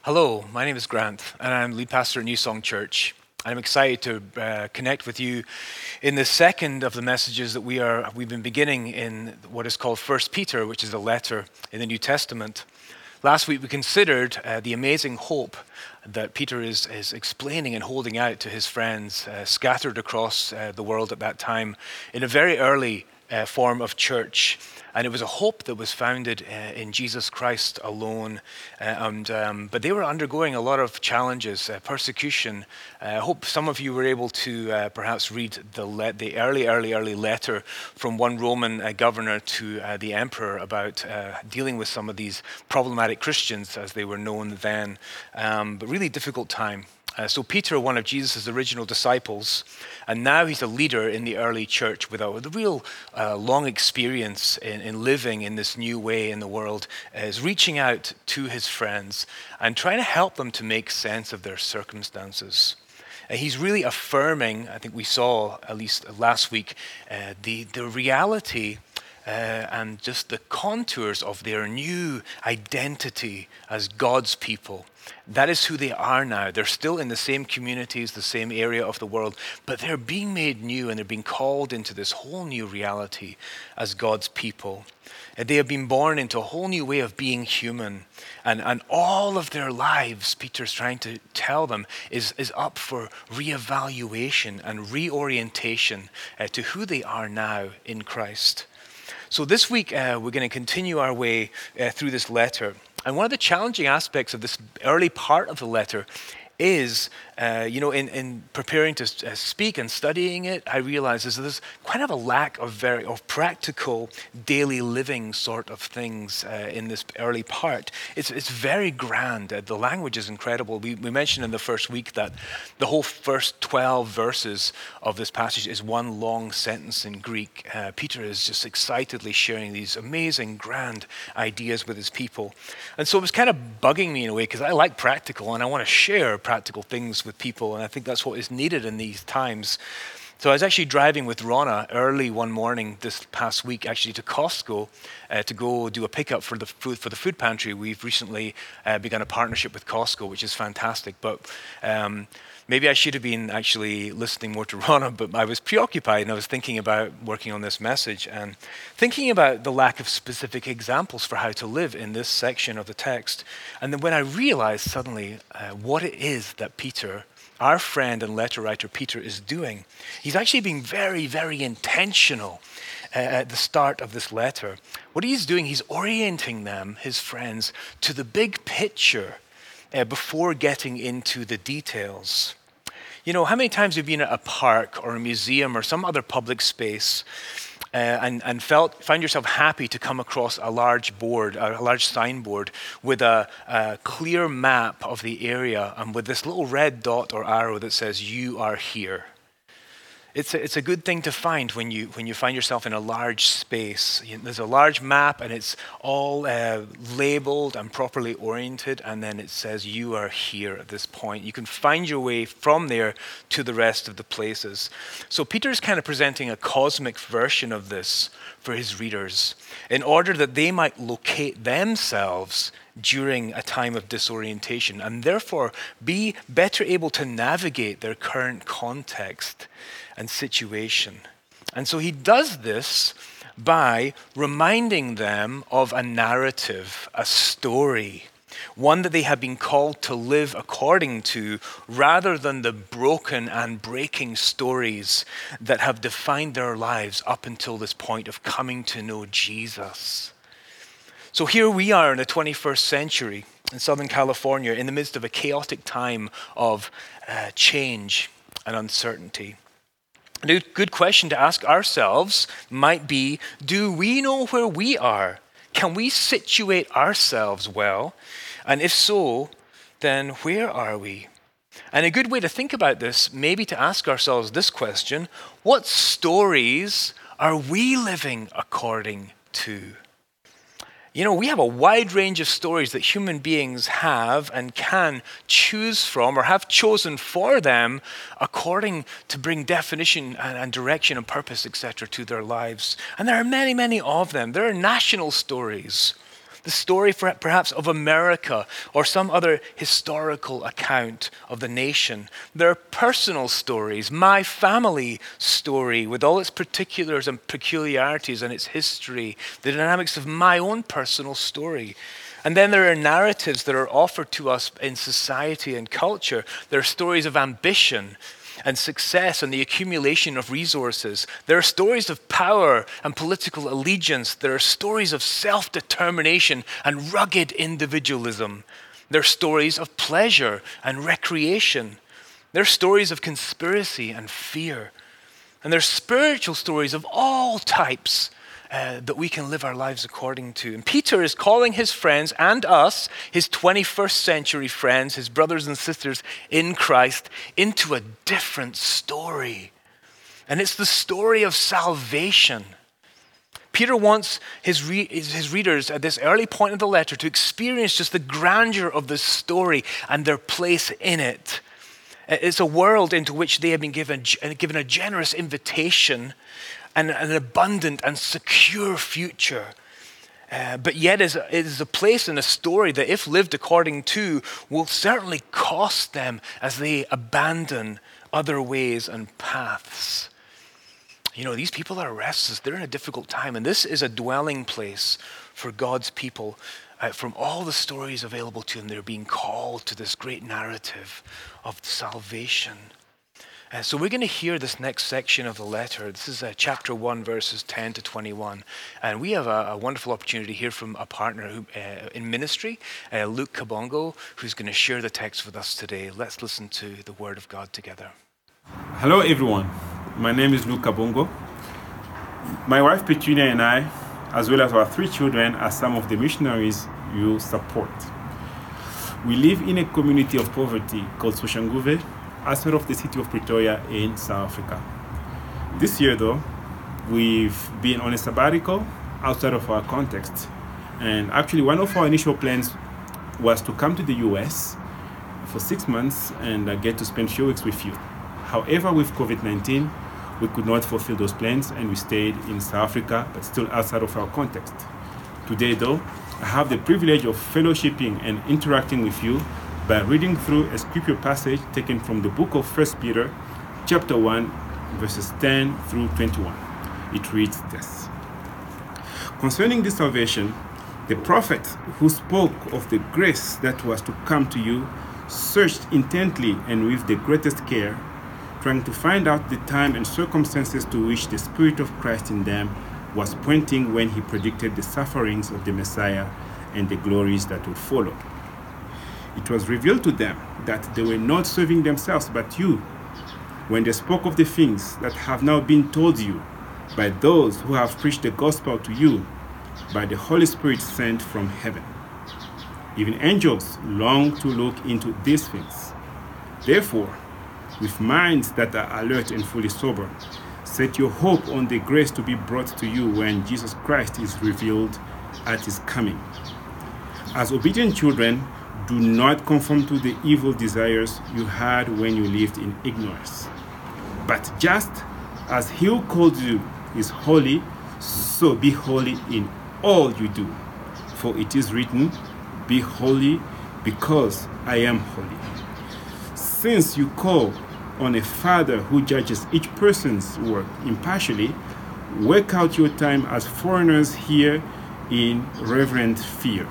Hello, my name is Grant, and I'm lead pastor at New Song Church. I'm excited to connect with you in the second of the messages that we've been beginning in what is called First Peter, which is a letter in the New Testament. Last week we considered the amazing hope that Peter is explaining and holding out to his friends scattered across the world at that time in a very early form of church. And it was a hope that was founded in Jesus Christ alone. But they were undergoing a lot of challenges, persecution. I hope some of you were able to perhaps read the early letter from one Roman governor to the emperor about dealing with some of these problematic Christians, as they were known then. But really difficult time. So Peter, one of Jesus' original disciples, and now he's a leader in the early church with a real long experience in living in this new way in the world, is reaching out to his friends and trying to help them to make sense of their circumstances. He's really affirming, I think we saw at least last week, the reality and just the contours of their new identity as God's people. That is who they are now. They're still in the same communities, the same area of the world, but they're being made new and they're being called into this whole new reality as God's people. And they have been born into a whole new way of being human. And all of their lives, Peter's trying to tell them, is up for reevaluation and reorientation to who they are now in Christ. So this week, we're going to continue our way through this letter. And one of the challenging aspects of this early part of the letter is, in preparing to speak and studying it, I realized there's kind of a lack of practical daily living sort of things in this early part. It's very grand. The language is incredible. We mentioned in the first week that the whole first 12 verses of this passage is one long sentence in Greek. Peter is just excitedly sharing these amazing, grand ideas with his people. And so it was kind of bugging me in a way because I like practical and I want to share practical things with people, and I think that's what is needed in these times. So I was actually driving with Ronna early one morning this past week, actually to Costco, to go do a pickup for the food pantry. We've recently begun a partnership with Costco, which is fantastic. But maybe I should have been actually listening more to Ronna, but I was preoccupied and I was thinking about working on this message and thinking about the lack of specific examples for how to live in this section of the text. And then when I realized suddenly what it is that Peter, our friend and letter writer Peter, is doing, he's actually being very, very intentional at the start of this letter. What he's doing, he's orienting them, his friends, to the big picture before getting into the details. You know, how many times have you been at a park or a museum or some other public space and find yourself happy to come across a large signboard with a clear map of the area and with this little red dot or arrow that says, "You are here"? It's a good thing to find when you find yourself in a large space. There's a large map and it's all labeled and properly oriented, and then it says you are here at this point. You can find your way from there to the rest of the places. So Peter's kind of presenting a cosmic version of this for his readers in order that they might locate themselves during a time of disorientation and therefore be better able to navigate their current context and situation. And so he does this by reminding them of a narrative, a story, one that they have been called to live according to, rather than the broken and breaking stories that have defined their lives up until this point of coming to know Jesus. So here we are in the 21st century in Southern California in the midst of a chaotic time of change and uncertainty. And a good question to ask ourselves might be, do we know where we are? Can we situate ourselves well? And if so, then where are we? And a good way to think about this may be to ask ourselves this question: what stories are we living according to? You know, we have a wide range of stories that human beings have and can choose from or have chosen for them according to bring definition and direction and purpose, etc., to their lives. And there are many, many of them. There are national stories. the story perhaps of America or some other historical account of the nation. There are personal stories, my family story with all its particulars and peculiarities and its history, the dynamics of my own personal story. And then there are narratives that are offered to us in society and culture. There are stories of ambition and success and the accumulation of resources. There are stories of power and political allegiance. There are stories of self-determination and rugged individualism. There are stories of pleasure and recreation. There are stories of conspiracy and fear. And there are spiritual stories of all types that we can live our lives according to. And Peter is calling his friends and us, his 21st century friends, his brothers and sisters in Christ, into a different story. And it's the story of salvation. Peter wants his readers at this early point of the letter to experience just the grandeur of the story and their place in it. It's a world into which they have been given a generous invitation and an abundant and secure future. But yet it is a place and a story that, if lived according to, will certainly cost them as they abandon other ways and paths. You know, these people are restless. They're in a difficult time. And this is a dwelling place for God's people. From all the stories available to them, they're being called to this great narrative of salvation. So we're going to hear this next section of the letter. This is chapter 1, verses 10 to 21. And we have a wonderful opportunity to hear from a partner who, in ministry, Luke Kabongo, who's going to share the text with us today. Let's listen to the word of God together. Hello, everyone. My name is Luke Kabongo. My wife Petunia and I, as well as our 3 children, are some of the missionaries you support. We live in a community of poverty called Soshanguve, outside of the city of Pretoria in South Africa. This year, though, we've been on a sabbatical outside of our context. And actually, one of our initial plans was to come to the US for 6 months and get to spend a few weeks with you. However, with COVID-19, we could not fulfill those plans and we stayed in South Africa, but still outside of our context. Today, though, I have the privilege of fellowshipping and interacting with you by reading through a scripture passage taken from the book of 1 Peter, chapter 1, verses 10 through 21. It reads this. Concerning this salvation, the prophet who spoke of the grace that was to come to you searched intently and with the greatest care, trying to find out the time and circumstances to which the Spirit of Christ in them was pointing when he predicted the sufferings of the Messiah and the glories that would follow. It was revealed to them that they were not serving themselves but you, when they spoke of the things that have now been told you by those who have preached the gospel to you by the Holy Spirit sent from heaven. Even angels long to look into these things. Therefore, with minds that are alert and fully sober, set your hope on the grace to be brought to you when Jesus Christ is revealed at his coming. As obedient children, do not conform to the evil desires you had when you lived in ignorance. But just as he who called you is holy, so be holy in all you do. For it is written, be holy because I am holy. Since you call on a Father who judges each person's work impartially, work out your time as foreigners here in reverent fear.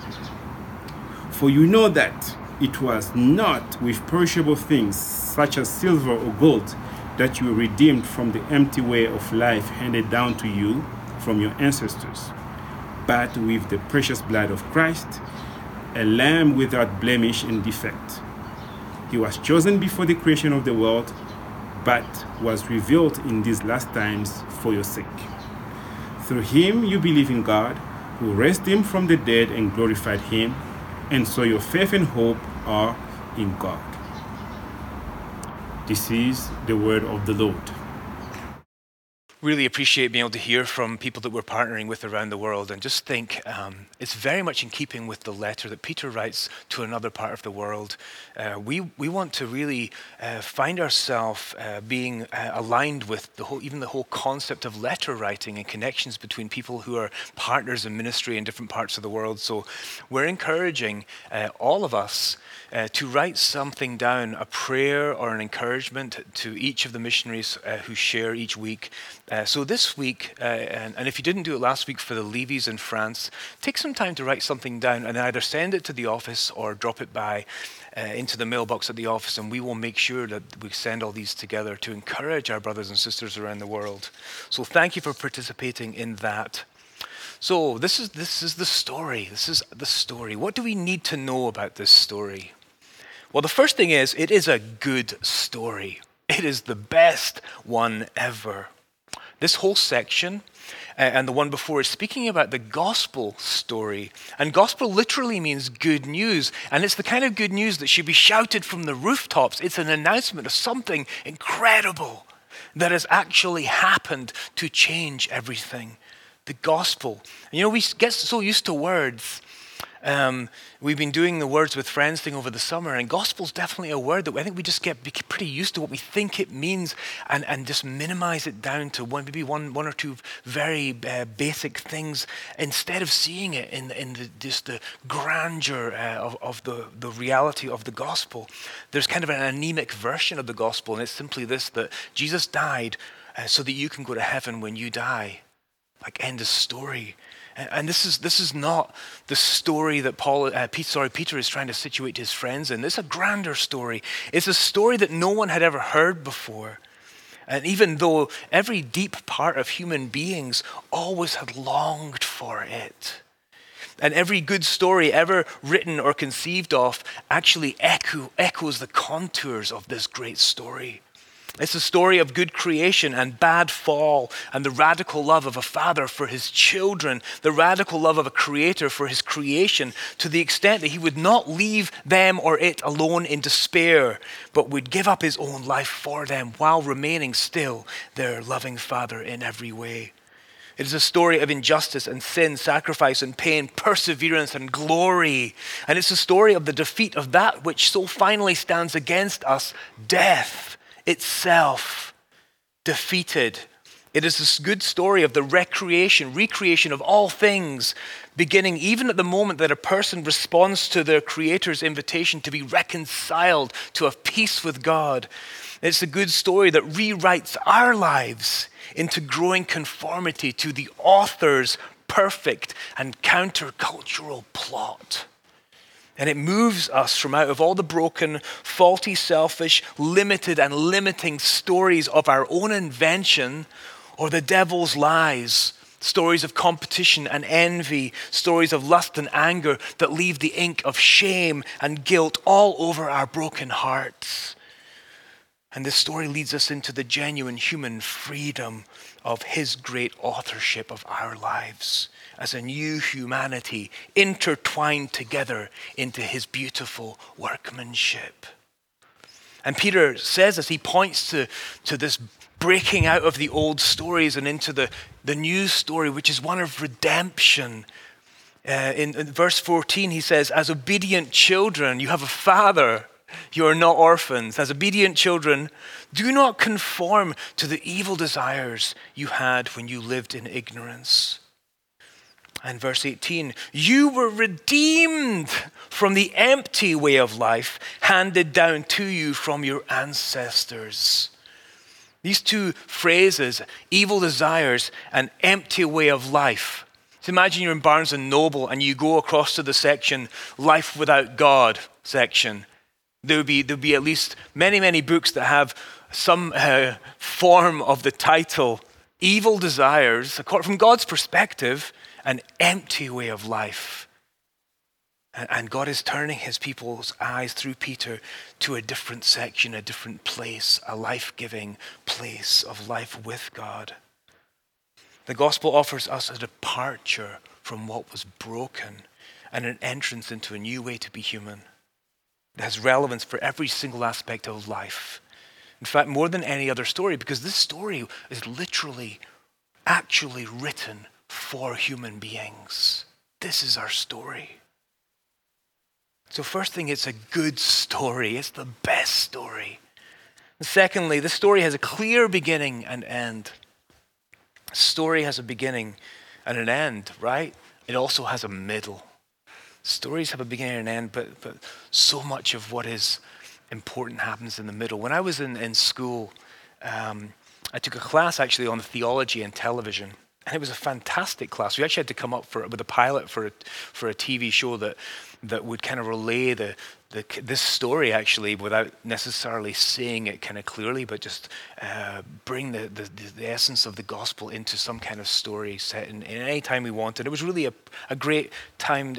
For you know that it was not with perishable things such as silver or gold that you were redeemed from the empty way of life handed down to you from your ancestors, but with the precious blood of Christ, a lamb without blemish and defect. He was chosen before the creation of the world, but was revealed in these last times for your sake. Through him you believe in God, who raised him from the dead and glorified him, and so your faith and hope are in God. This is the word of the Lord. Really appreciate being able to hear from people that we're partnering with around the world, and just think it's very much in keeping with the letter that Peter writes to another part of the world. We want to really find ourselves being aligned with even the whole concept of letter writing and connections between people who are partners in ministry in different parts of the world. So we're encouraging all of us to write something down, a prayer or an encouragement to each of the missionaries who share each week. So this week, and if you didn't do it last week for the Levies in France, take some time to write something down and either send it to the office or drop it by into the mailbox at the office, and we will make sure that we send all these together to encourage our brothers and sisters around the world. So thank you for participating in that. So this is the story. This is the story. What do we need to know about this story? Well, the first thing is, it is a good story. It is the best one ever. This whole section and the one before is speaking about the gospel story. And gospel literally means good news. And it's the kind of good news that should be shouted from the rooftops. It's an announcement of something incredible that has actually happened to change everything. The gospel. You know, we get so used to words. We've been doing the Words with Friends thing over the summer, and gospel's definitely a word that I think we just get pretty used to what we think it means, and just minimize it down to maybe one or two very basic things, instead of seeing it in just the grandeur of the reality of the gospel. There's kind of an anemic version of the gospel, and it's simply this: that Jesus died so that you can go to heaven when you die. Like, end of story. And this is not the story that Peter is trying to situate his friends in. This is a grander story. It's a story that no one had ever heard before. And even though every deep part of human beings always had longed for it. And every good story ever written or conceived of actually echoes the contours of this great story. It's a story of good creation and bad fall, and the radical love of a father for his children, the radical love of a creator for his creation, to the extent that he would not leave them or it alone in despair, but would give up his own life for them while remaining still their loving father in every way. It is a story of injustice and sin, sacrifice and pain, perseverance and glory. And it's a story of the defeat of that which so finally stands against us, death itself, defeated. It is this good story of the recreation of all things, beginning even at the moment that a person responds to their Creator's invitation to be reconciled, to have peace with God. It's a good story that rewrites our lives into growing conformity to the author's perfect and countercultural plot. And it moves us from out of all the broken, faulty, selfish, limited and limiting stories of our own invention or the devil's lies, stories of competition and envy, stories of lust and anger that leave the ink of shame and guilt all over our broken hearts. And this story leads us into the genuine human freedom of his great authorship of our lives as a new humanity intertwined together into his beautiful workmanship. And Peter says, as he points to this breaking out of the old stories and into the new story, which is one of redemption. In verse 14, he says, as obedient children, you have a father. You are not orphans. As obedient children, do not conform to the evil desires you had when you lived in ignorance. And verse 18, you were redeemed from the empty way of life handed down to you from your ancestors. These two phrases, evil desires and empty way of life. So imagine you're in Barnes & Noble and you go across to the section, Life Without God section. There'll be at least many books that have some form of the title, Evil Desires, from God's perspective, an empty way of life. And God is turning his people's eyes through Peter to a different section, a different place, a life-giving place of life with God. The gospel offers us a departure from what was broken and an entrance into a new way to be human. It has relevance for every single aspect of life. In fact, more than any other story, because this story is actually written for human beings. This is our story. So first thing, it's a good story. It's the best story. And secondly, the story has a clear beginning and end. A story has a beginning and an end, right? It also has a middle. Stories have a beginning and an end, but so much of what is important happens in the middle. When I was in school, I took a class actually on theology and television. And it was a fantastic class. We actually had to come up with a pilot for a TV show that would kind of relay this story actually without necessarily saying it kind of clearly, but just bring the essence of the gospel into some kind of story set in any time we wanted. It was really a great time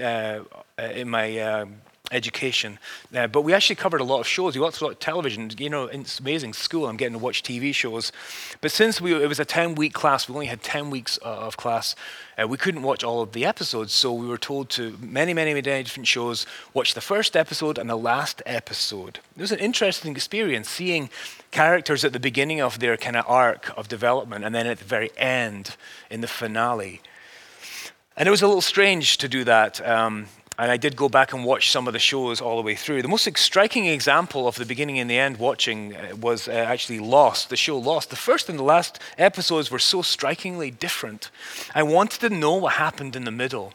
in my education, but we actually covered a lot of shows. We watched a lot of television. It's amazing. School, I'm getting to watch TV shows. But since it was a 10-week class, we only had 10 weeks of class. We couldn't watch all of the episodes, so we were told to many different shows watch the first episode and the last episode. It was an interesting experience seeing characters at the beginning of their kind of arc of development, and then at the very end in the finale. And it was a little strange to do that. And I did go back and watch some of the shows all the way through. The most striking example of the beginning and the end watching was actually Lost, the show Lost. The first and the last episodes were so strikingly different. I wanted to know what happened in the middle.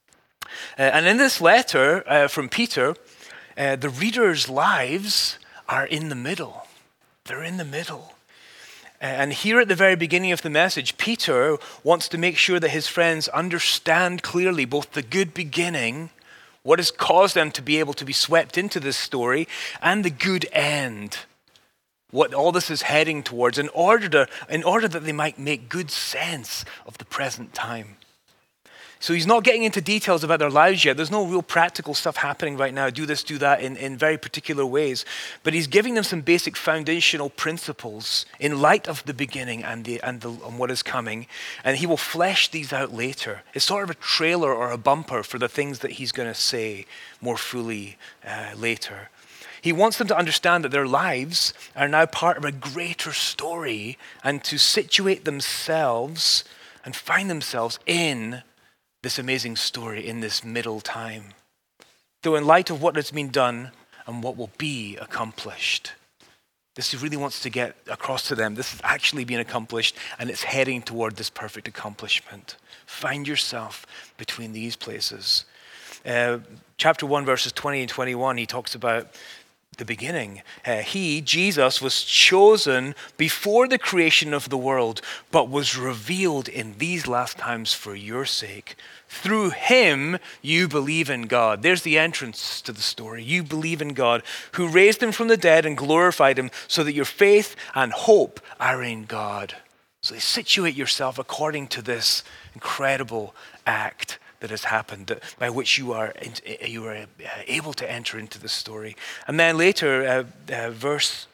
And in this letter from Peter, the readers' lives are in the middle. They're in the middle. And here at the very beginning of the message, Peter wants to make sure that his friends understand clearly both the good beginning, what has caused them to be able to be swept into this story, and the good end, what all this is heading towards, in order that they might make good sense of the present time. So he's not getting into details about their lives yet. There's no real practical stuff happening right now. Do this, do that in very particular ways. But he's giving them some basic foundational principles in light of the beginning and what is coming. And he will flesh these out later. It's sort of a trailer or a bumper for the things that he's going to say more fully later. He wants them to understand that their lives are now part of a greater story and to situate themselves and find themselves in this amazing story in this middle time. So in light of what has been done and what will be accomplished, this he really wants to get across to them. This is actually being accomplished and it's heading toward this perfect accomplishment. Find yourself between these places. Chapter 1, verses 20 and 21, he talks about the beginning. He, Jesus, was chosen before the creation of the world, but was revealed in these last times for your sake. Through him, you believe in God. There's the entrance to the story. You believe in God, who raised him from the dead and glorified him, so that your faith and hope are in God. So situate yourself according to this incredible act that has happened, by which you are able to enter into the story. And then later, verse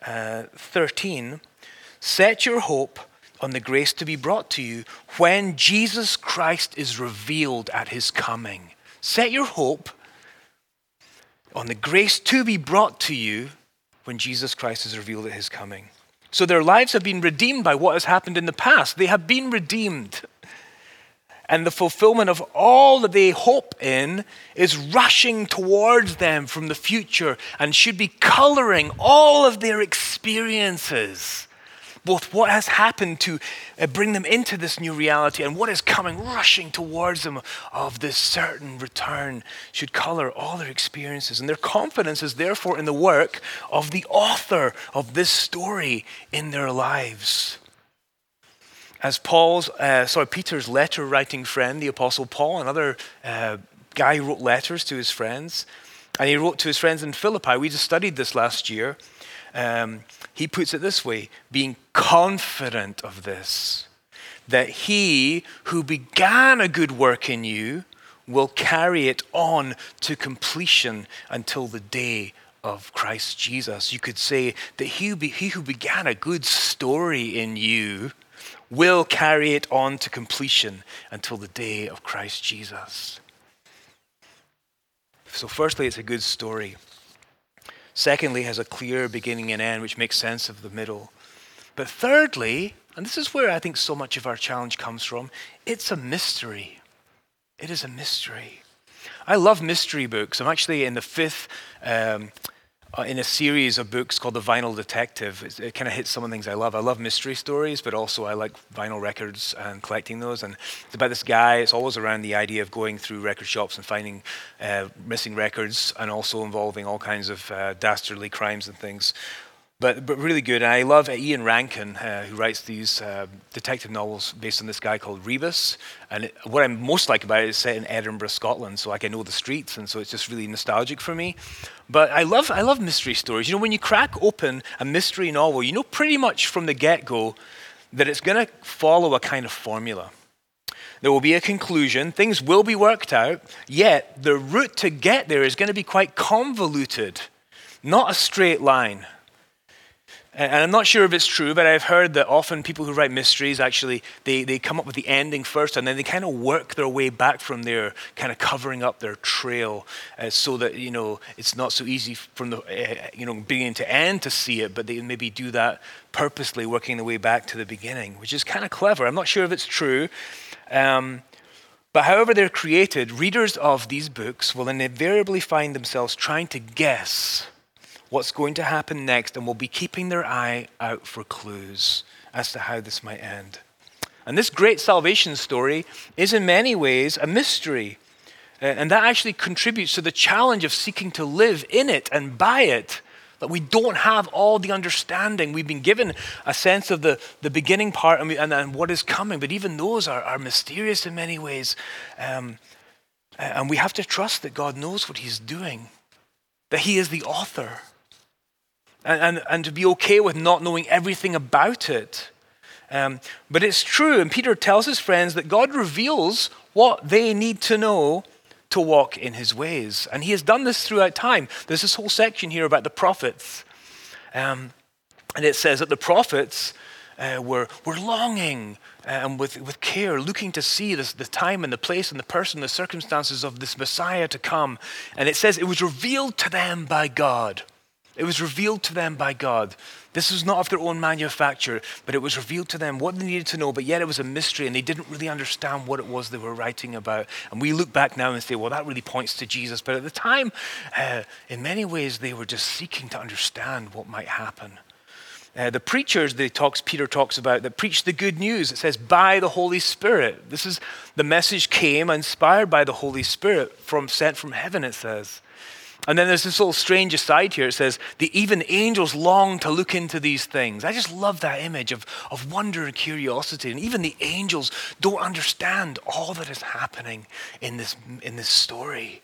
13, set your hope on the grace to be brought to you when Jesus Christ is revealed at his coming. Set your hope on the grace to be brought to you when Jesus Christ is revealed at his coming. So their lives have been redeemed by what has happened in the past. They have been redeemed. And the fulfillment of all that they hope in is rushing towards them from the future and should be coloring all of their experiences. Both what has happened to bring them into this new reality and what is coming rushing towards them of this certain return should color all their experiences. And their confidence is therefore in the work of the author of this story in their lives. As Peter's letter writing friend, the Apostle Paul, another guy who wrote letters to his friends, and he wrote to his friends in Philippi. We just studied this last year. He puts it this way, being confident of this, that he who began a good work in you will carry it on to completion until the day of Christ Jesus. You could say that he who began a good story in you will carry it on to completion until the day of Christ Jesus. So firstly, it's a good story. Secondly, it has a clear beginning and end, which makes sense of the middle. But thirdly, and this is where I think so much of our challenge comes from, it's a mystery. It is a mystery. I love mystery books. I'm actually in the fifth in a series of books called The Vinyl Detective. It kind of hits some of the things I love. I love mystery stories, but also I like vinyl records and collecting those. And it's about this guy. It's always around the idea of going through record shops and finding missing records, and also involving all kinds of dastardly crimes and things. But really good. And I love Ian Rankin, who writes these detective novels based on this guy called Rebus. And what I most like about it is set in Edinburgh, Scotland, so like I know the streets, and so it's just really nostalgic for me. But I love mystery stories. You know, when you crack open a mystery novel, you know pretty much from the get-go that it's going to follow a kind of formula. There will be a conclusion, things will be worked out, yet the route to get there is going to be quite convoluted, not a straight line. And I'm not sure if it's true, but I've heard that often people who write mysteries actually, they come up with the ending first, and then they kind of work their way back from there, kind of covering up their trail, so that, you know, it's not so easy from the, beginning to end to see it, but they maybe do that purposely, working their way back to the beginning, which is kind of clever. I'm not sure if it's true. But however they're created, readers of these books will invariably find themselves trying to guess what's going to happen next, and will be keeping their eye out for clues as to how this might end. And this great salvation story is in many ways a mystery. And that actually contributes to the challenge of seeking to live in it and by it, that we don't have all the understanding. We've been given a sense of the beginning part and what is coming, but even those are mysterious in many ways. And we have to trust that God knows what he's doing, that he is the author. And to be okay with not knowing everything about it. But it's true, and Peter tells his friends that God reveals what they need to know to walk in his ways. And he has done this throughout time. There's this whole section here about the prophets. And it says that the prophets were longing and with care, looking to see the time and the place and the person, the circumstances of this Messiah to come. And it says it was revealed to them by God. It was revealed to them by God. This was not of their own manufacture, but it was revealed to them what they needed to know, but yet it was a mystery, and they didn't really understand what it was they were writing about. And we look back now and say, well, that really points to Jesus. But at the time, in many ways, they were just seeking to understand what might happen. The preachers Peter talks about that preach the good news, it says, by the Holy Spirit. This is the message came inspired by the Holy Spirit, sent from heaven, it says. And then there's this little strange aside here. It says, even angels long to look into these things. I just love that image of wonder and curiosity. And even the angels don't understand all that is happening in this story.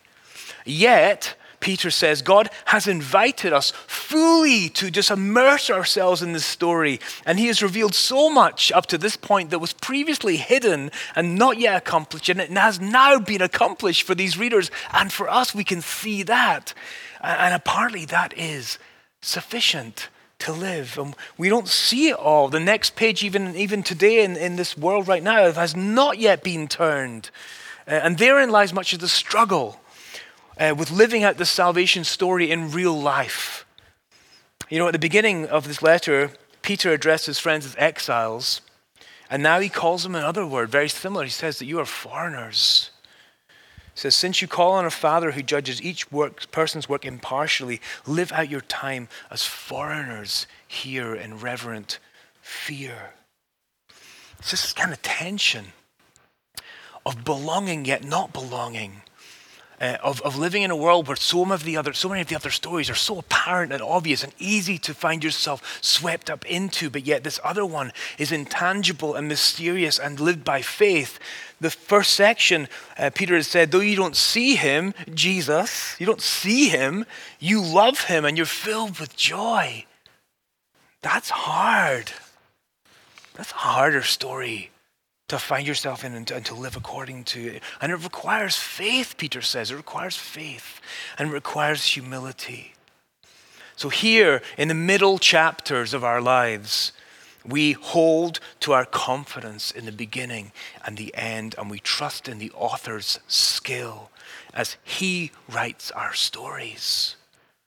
Yet, Peter says, God has invited us fully to just immerse ourselves in this story. And he has revealed so much up to this point that was previously hidden and not yet accomplished. And it has now been accomplished for these readers. And for us, we can see that. And apparently that is sufficient to live. And we don't see it all. The next page, even today in this world right now, has not yet been turned. And therein lies much of the struggle. With living out the salvation story in real life. You know, at the beginning of this letter, Peter addressed his friends as exiles, and now he calls them another word, very similar. He says that you are foreigners. He says, since you call on a Father who judges each person's work impartially, live out your time as foreigners here in reverent fear. It's this kind of tension of belonging yet not belonging. Of living in a world where so many of the other stories are so apparent and obvious and easy to find yourself swept up into, but yet this other one is intangible and mysterious and lived by faith. The first section, Peter has said, though you don't see him, Jesus, you don't see him, you love him and you're filled with joy. That's hard. That's a harder story to find yourself in and to live according to it. And it requires faith, Peter says. It requires faith and it requires humility. So here in the middle chapters of our lives, we hold to our confidence in the beginning and the end, and we trust in the author's skill as he writes our stories.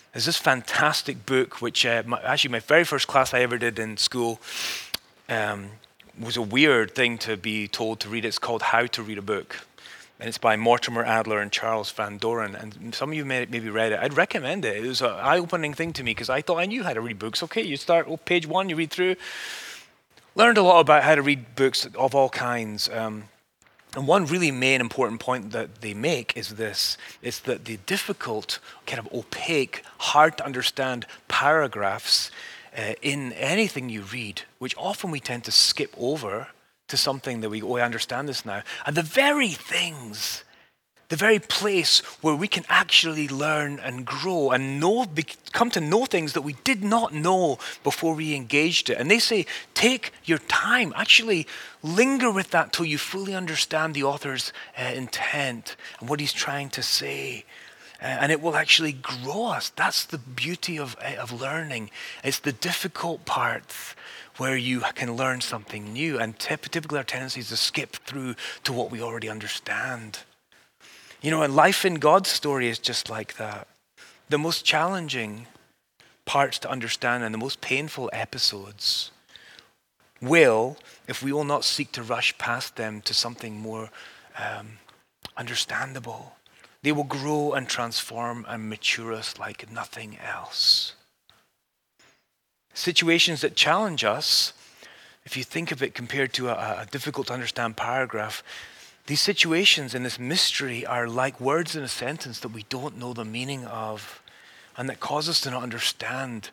There's this fantastic book, which actually my very first class I ever did in school was a weird thing to be told to read. It's called How to Read a Book. And it's by Mortimer Adler and Charles Van Doren. And some of you maybe read it. I'd recommend it. It was an eye-opening thing to me because I thought I knew how to read books. Okay, you start page 1, you read through. Learned a lot about how to read books of all kinds. And one really main important point that they make is this. It's that the difficult, kind of opaque, hard to understand paragraphs in anything you read, which often we tend to skip over to something that I understand this now. And the very things, the very place where we can actually learn and grow and come to know things that we did not know before we engaged it. And they say, take your time, actually linger with that till you fully understand the author's intent and what he's trying to say. And it will actually grow us. That's the beauty of learning. It's the difficult parts where you can learn something new. And typically our tendency is to skip through to what we already understand. You know, and life in God's story is just like that. The most challenging parts to understand and the most painful episodes will, if we will not seek to rush past them to something more understandable, they will grow and transform and mature us like nothing else. Situations that challenge us, if you think of it compared to a difficult to understand paragraph, these situations in this mystery are like words in a sentence that we don't know the meaning of and that cause us to not understand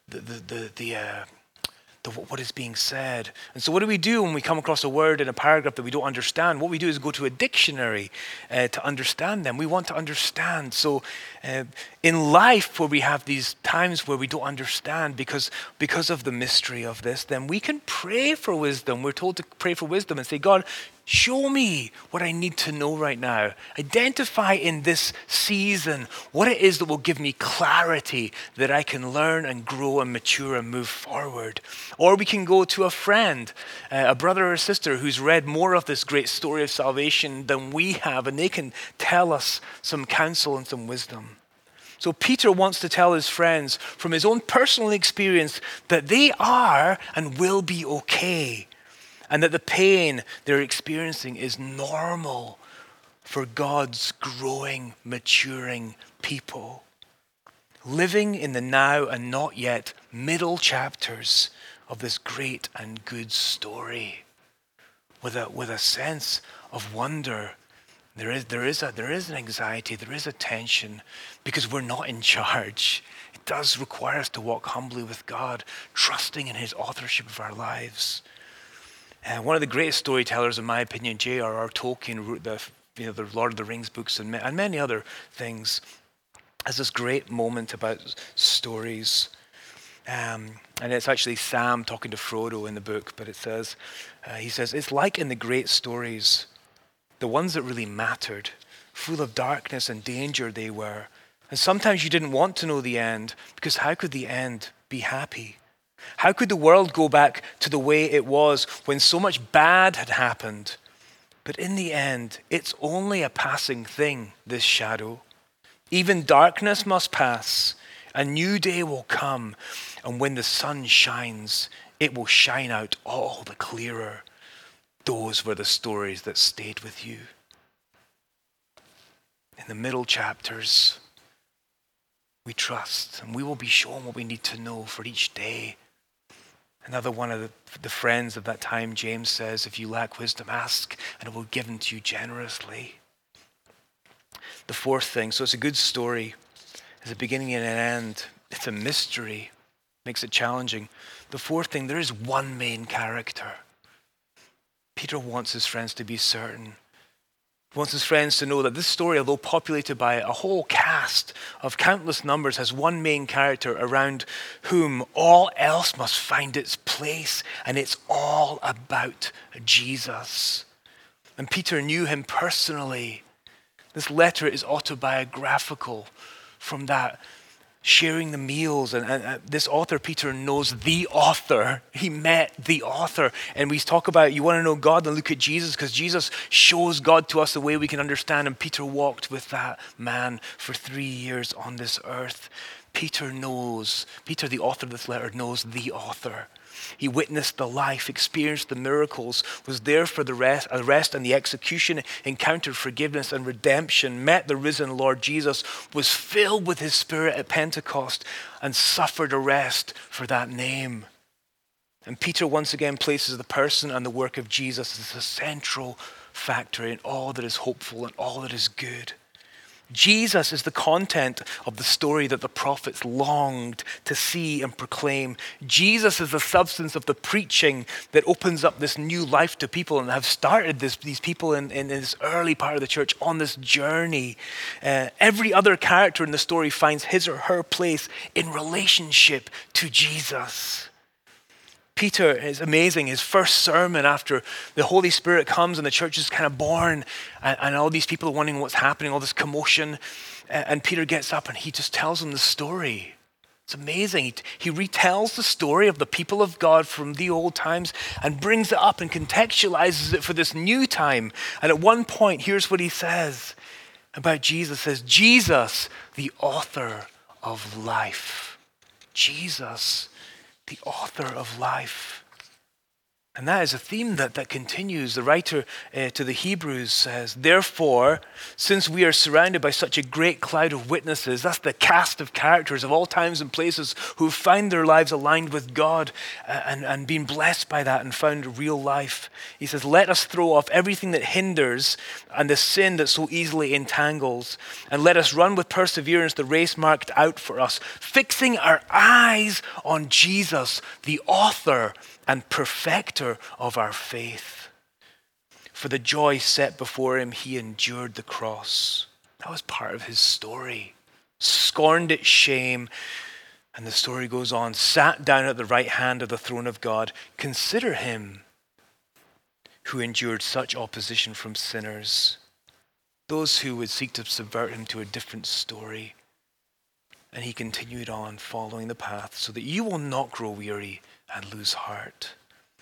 what is being said. And so what do we do when we come across a word in a paragraph that we don't understand? What we do is go to a dictionary to understand them. We want to understand. So in life where we have these times where we don't understand because of the mystery of this, then we can pray for wisdom. We're told to pray for wisdom and say, God, show me what I need to know right now. Identify in this season what it is that will give me clarity that I can learn and grow and mature and move forward. Or we can go to a friend, a brother or sister who's read more of this great story of salvation than we have, and they can tell us some counsel and some wisdom. So Peter wants to tell his friends from his own personal experience that they are and will be okay. And that the pain they're experiencing is normal for God's growing, maturing people. Living in the now and not yet middle chapters of this great and good story. With a sense of wonder. There is an anxiety, there is a tension because we're not in charge. It does require us to walk humbly with God, trusting in his authorship of our lives. One of the greatest storytellers, in my opinion, J.R.R. Tolkien, wrote the Lord of the Rings books and many other things, has this great moment about stories. And it's actually Sam talking to Frodo in the book, but he says, it's like in the great stories, the ones that really mattered, full of darkness and danger they were. And sometimes you didn't want to know the end, because how could the end be happy? How could the world go back to the way it was when so much bad had happened? But in the end, it's only a passing thing, this shadow. Even darkness must pass. A new day will come. And when the sun shines, it will shine out all the clearer. Those were the stories that stayed with you. In the middle chapters, we trust and we will be shown what we need to know for each day. Another one of the friends of that time, James says, if you lack wisdom, ask, and it will be given to you generously. The fourth thing, so it's a good story. It's a beginning and an end. It's a mystery. Makes it challenging. The fourth thing, there is one main character. Peter wants his friends to be certain. He wants his friends to know that this story, although populated by a whole cast of countless numbers, has one main character around whom all else must find its place, and it's all about Jesus. And Peter knew him personally. This letter is autobiographical from that sharing the meals. And this author, Peter, knows the author. He met the author. And we talk about, you want to know God, then look at Jesus, because Jesus shows God to us the way we can understand. And Peter walked with that man for 3 years on this earth. Peter, the author of this letter, knows the author. He witnessed the life, experienced the miracles, was there for the arrest and the execution, encountered forgiveness and redemption, met the risen Lord Jesus, was filled with his Spirit at Pentecost, and suffered arrest for that name. And Peter once again places the person and the work of Jesus as a central factor in all that is hopeful and all that is good. Jesus is the content of the story that the prophets longed to see and proclaim. Jesus is the substance of the preaching that opens up this new life to people and have started these people in this early part of the church on this journey. Every other character in the story finds his or her place in relationship to Jesus. Peter is amazing. His first sermon after the Holy Spirit comes and the church is kind of born and all these people are wondering what's happening, all this commotion. And Peter gets up and he just tells them the story. It's amazing. He retells the story of the people of God from the old times and brings it up and contextualizes it for this new time. And at one point, here's what he says about Jesus. He says, Jesus, the author of life. Jesus, the author of life. And that is a theme that continues. The writer to the Hebrews says, therefore, since we are surrounded by such a great cloud of witnesses, that's the cast of characters of all times and places who find their lives aligned with God and been blessed by that and found real life. He says, let us throw off everything that hinders and the sin that so easily entangles, and let us run with perseverance the race marked out for us, fixing our eyes on Jesus, the author and perfecter of our faith. For the joy set before him, he endured the cross. That was part of his story. Scorned its shame. And the story goes on, sat down at the right hand of the throne of God. Consider him who endured such opposition from sinners, those who would seek to subvert him to a different story. And he continued on following the path so that you will not grow weary and lose heart.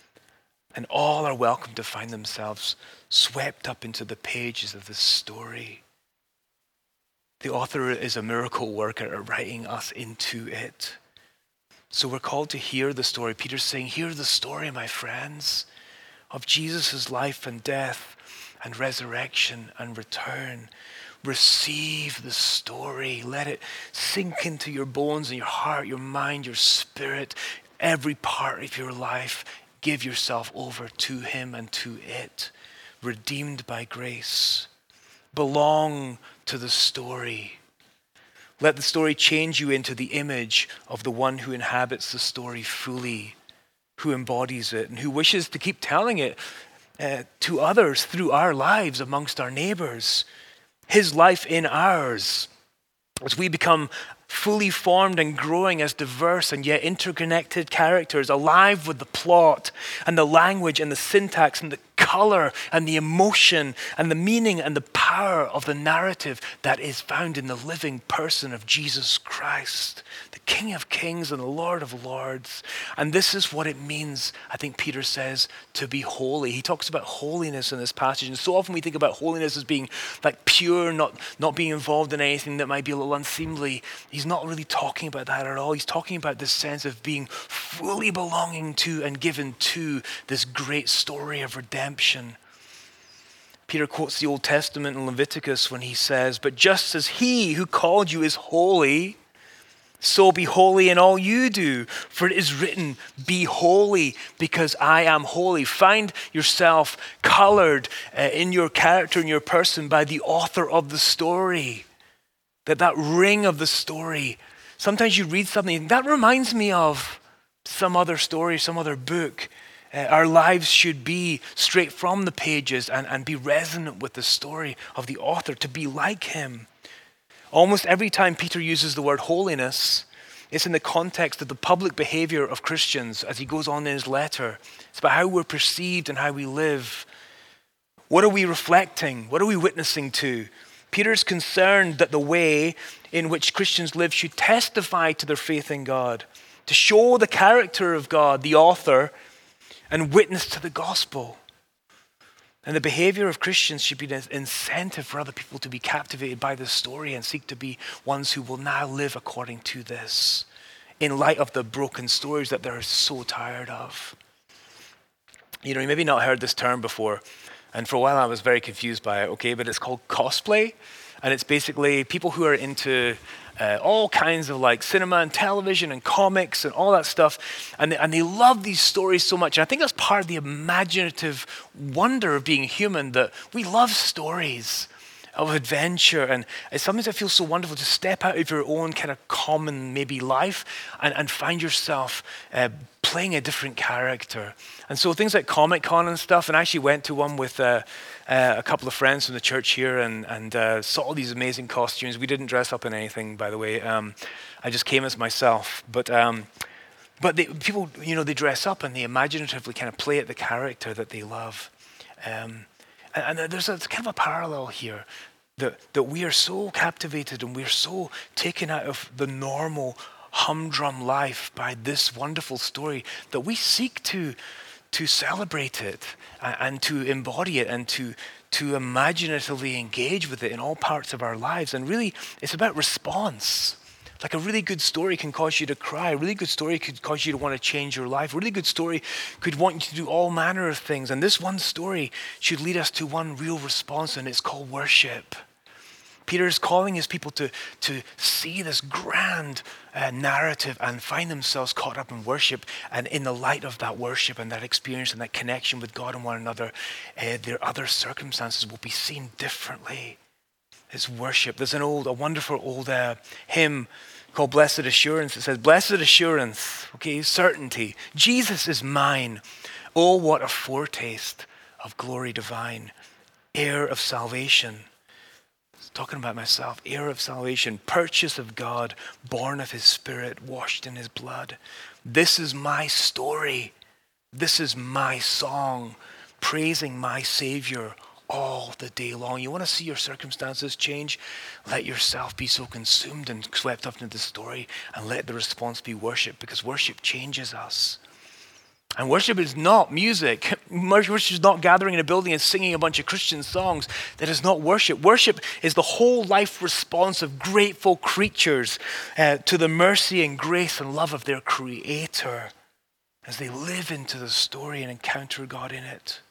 And all are welcome to find themselves swept up into the pages of this story. The author is a miracle worker at writing us into it. So we're called to hear the story. Peter's saying, hear the story, my friends, of Jesus' life and death and resurrection and return. Receive the story. Let it sink into your bones and your heart, your mind, your spirit, every part of your life. Give yourself over to him and to it. Redeemed by grace. Belong to the story. Let the story change you into the image of the one who inhabits the story fully, who embodies it, and who wishes to keep telling it to others through our lives amongst our neighbors. His life in ours, as we become fully formed and growing as diverse and yet interconnected characters, alive with the plot and the language and the syntax and the color and the emotion and the meaning and the power of the narrative that is found in the living person of Jesus Christ, the King of Kings and the Lord of Lords. And this is what it means, I think Peter says, to be holy. He talks about holiness in this passage. And so often we think about holiness as being like pure, not being involved in anything that might be a little unseemly. He's not really talking about that at all. He's talking about this sense of being fully belonging to and given to this great story of redemption. Peter quotes the Old Testament in Leviticus when he says, but just as he who called you is holy, so be holy in all you do. For it is written, be holy because I am holy. Find yourself colored in your character, in your person by the author of the story. That ring of the story. Sometimes you read something, that reminds me of some other story, some other book. Our lives should be straight from the pages and be resonant with the story of the author, to be like him. Almost every time Peter uses the word holiness, it's in the context of the public behavior of Christians as he goes on in his letter. It's about how we're perceived and how we live. What are we reflecting? What are we witnessing to? Peter's concerned that the way in which Christians live should testify to their faith in God, to show the character of God, the author, and witness to the gospel. And the behavior of Christians should be an incentive for other people to be captivated by this story and seek to be ones who will now live according to this, in light of the broken stories that they're so tired of. You know, you maybe not heard this term before, and for a while I was very confused by it, okay, but it's called cosplay, and it's basically people who are into all kinds of like cinema and television and comics and all that stuff, and they love these stories so much. And I think that's part of the imaginative wonder of being human, that we love stories of adventure, and sometimes it feels so wonderful to step out of your own kind of common maybe life and find yourself playing a different character. And so things like Comic-Con and stuff, and I actually went to one with a couple of friends from the church here and saw all these amazing costumes. We didn't dress up in anything, by the way. I just came as myself. But people, you know, they dress up and they imaginatively kind of play at the character that they love. And there's a kind of a parallel here that we are so captivated and we're so taken out of the normal humdrum life by this wonderful story that we seek to celebrate it and to embody it and to imaginatively engage with it in all parts of our lives. And really, it's about response. Like a really good story can cause you to cry. A really good story could cause you to want to change your life. A really good story could want you to do all manner of things. And this one story should lead us to one real response, and it's called worship. Peter is calling his people to see this grand narrative and find themselves caught up in worship. And in the light of that worship and that experience and that connection with God and one another, their other circumstances will be seen differently. It's worship. There's a wonderful old hymn called Blessed Assurance. It says, blessed assurance, okay, certainty. Jesus is mine. Oh, what a foretaste of glory divine. Heir of salvation. Talking about myself, heir of salvation, purchase of God, born of his Spirit, washed in his blood. This is my story. This is my song, praising my Savior all the day long. You want to see your circumstances change? Let yourself be so consumed and swept up into the story, and let the response be worship, because worship changes us. And worship is not music. Worship is not gathering in a building and singing a bunch of Christian songs. That is not worship. Worship is the whole life response of grateful creatures to the mercy and grace and love of their Creator as they live into the story and encounter God in it.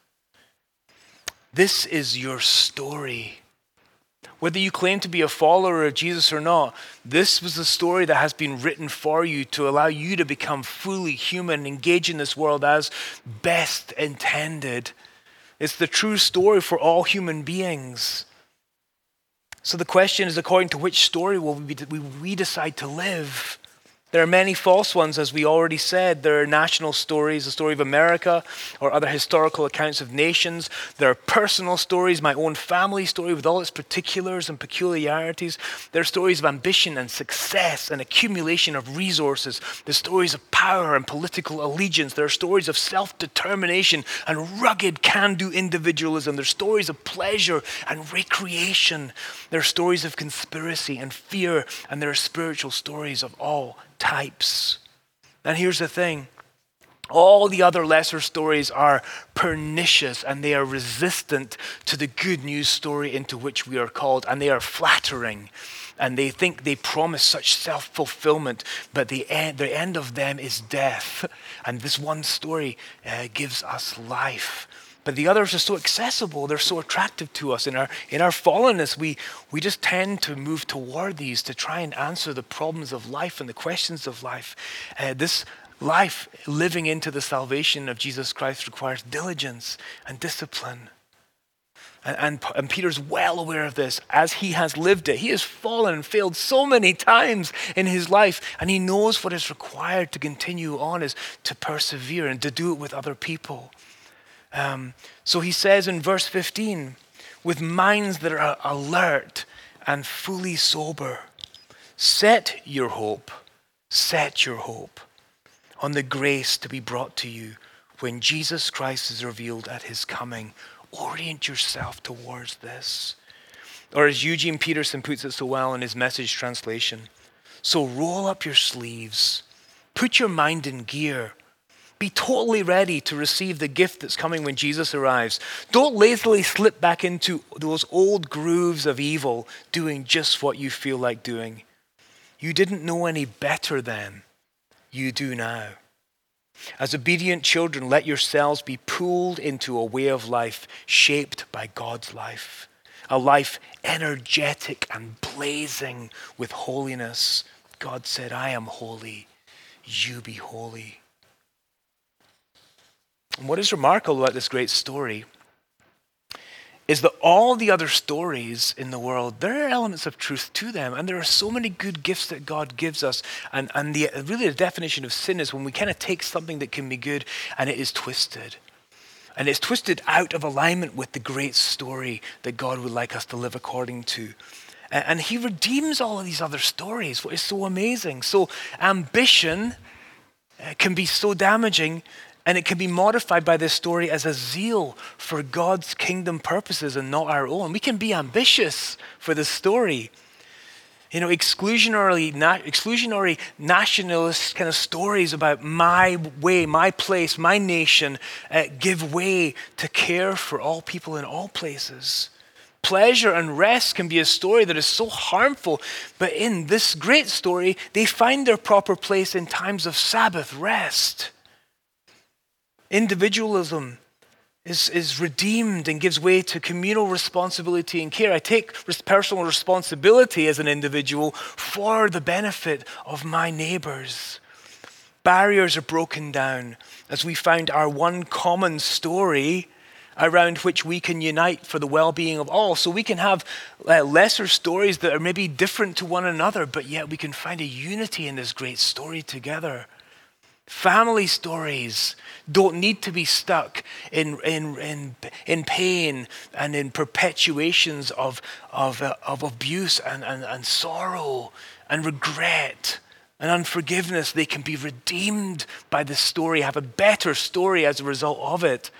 This is your story. Whether you claim to be a follower of Jesus or not, this was the story that has been written for you to allow you to become fully human, engage in this world as best intended. It's the true story for all human beings. So the question is, according to which story will we decide to live? There are many false ones, as we already said. There are national stories, the story of America, or other historical accounts of nations. There are personal stories, my own family story with all its particulars and peculiarities. There are stories of ambition and success and accumulation of resources. The stories of power and political allegiance. There are stories of self-determination and rugged can-do individualism. There are stories of pleasure and recreation. There are stories of conspiracy and fear, and there are spiritual stories of all types. And here's the thing. All the other lesser stories are pernicious, and they are resistant to the good news story into which we are called, and they are flattering, and they think they promise such self-fulfillment, but the end of them is death. And this one story gives us life. But the others are so accessible, they're so attractive to us. In our fallenness, we just tend to move toward these to try and answer the problems of life and the questions of life. This life, living into the salvation of Jesus Christ, requires diligence and discipline. And Peter's well aware of this as he has lived it. He has fallen and failed so many times in his life, and he knows what is required to continue on is to persevere and to do it with other people. So he says in verse 15, with minds that are alert and fully sober, set your hope on the grace to be brought to you when Jesus Christ is revealed at his coming. Orient yourself towards this. Or as Eugene Peterson puts it so well in his Message translation, so roll up your sleeves, put your mind in gear, Be totally ready to receive the gift that's coming when Jesus arrives. Don't lazily slip back into those old grooves of evil, doing just what you feel like doing. You didn't know any better then. You do now. As obedient children, let yourselves be pulled into a way of life shaped by God's life. A life energetic and blazing with holiness. God said, I am holy. You be holy. And what is remarkable about this great story is that all the other stories in the world, there are elements of truth to them. And there are so many good gifts that God gives us. And really the definition of sin is when we kind of take something that can be good and it is twisted. And it's twisted out of alignment with the great story that God would like us to live according to. And he redeems all of these other stories, what is so amazing. So ambition can be so damaging, and it can be modified by this story as a zeal for God's kingdom purposes and not our own. We can be ambitious for this story. You know, exclusionary nationalist kind of stories about my way, my place, my nation give way to care for all people in all places. Pleasure and rest can be a story that is so harmful, but in this great story, they find their proper place in times of Sabbath rest. Individualism is redeemed and gives way to communal responsibility and care. I take personal responsibility as an individual for the benefit of my neighbors. Barriers are broken down as we find our one common story around which we can unite for the well-being of all. So we can have lesser stories that are maybe different to one another, but yet we can find a unity in this great story together. Family stories don't need to be stuck in pain and in perpetuations of abuse and sorrow and regret and unforgiveness. They can be redeemed by the story, have a better story as a result of it.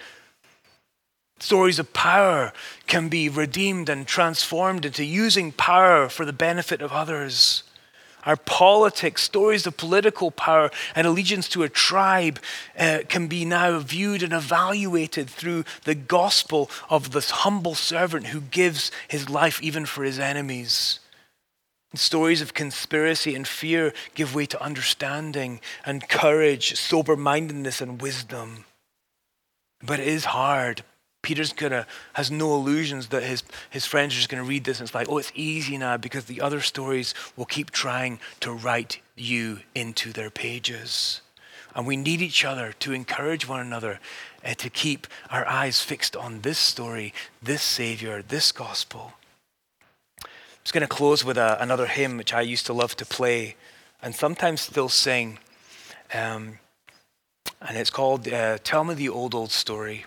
Stories of power can be redeemed and transformed into using power for the benefit of others. Our politics, stories of political power and allegiance to a tribe can be now viewed and evaluated through the gospel of this humble servant who gives his life even for his enemies. And stories of conspiracy and fear give way to understanding and courage, sober-mindedness and wisdom. But it is hard. Peter's has no illusions that his friends are just going to read this and it's like, oh, it's easy now because the other stories will keep trying to write you into their pages. And we need each other to encourage one another to keep our eyes fixed on this story, this Savior, this gospel. I'm just going to close with another hymn which I used to love to play and sometimes still sing. And it's called Tell Me the Old Story.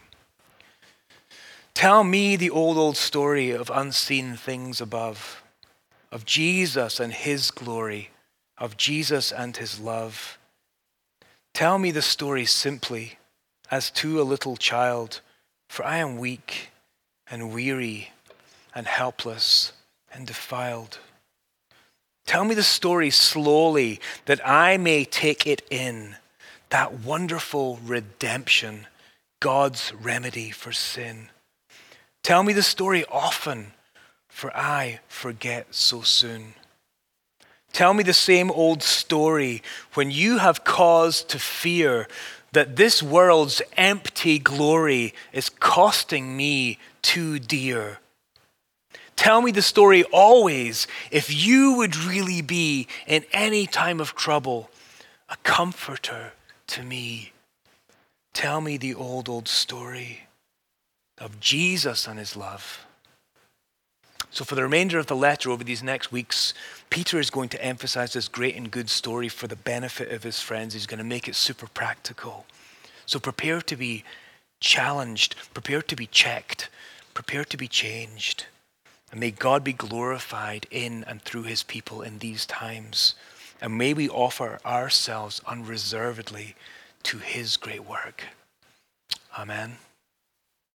Tell me the old story of unseen things above, of Jesus and his glory, of Jesus and his love. Tell me the story simply, as to a little child, for I am weak and weary and helpless and defiled. Tell me the story slowly, that I may take it in, that wonderful redemption, God's remedy for sin. Tell me the story often, for I forget so soon. Tell me the same old story when you have cause to fear that this world's empty glory is costing me too dear. Tell me the story always if you would really be in any time of trouble a comforter to me. Tell me the old story of Jesus and his love. So for the remainder of the letter over these next weeks, Peter is going to emphasize this great and good story for the benefit of his friends. He's going to make it super practical. So prepare to be challenged, prepare to be checked, prepare to be changed. And may God be glorified in and through his people in these times. And may we offer ourselves unreservedly to his great work. Amen.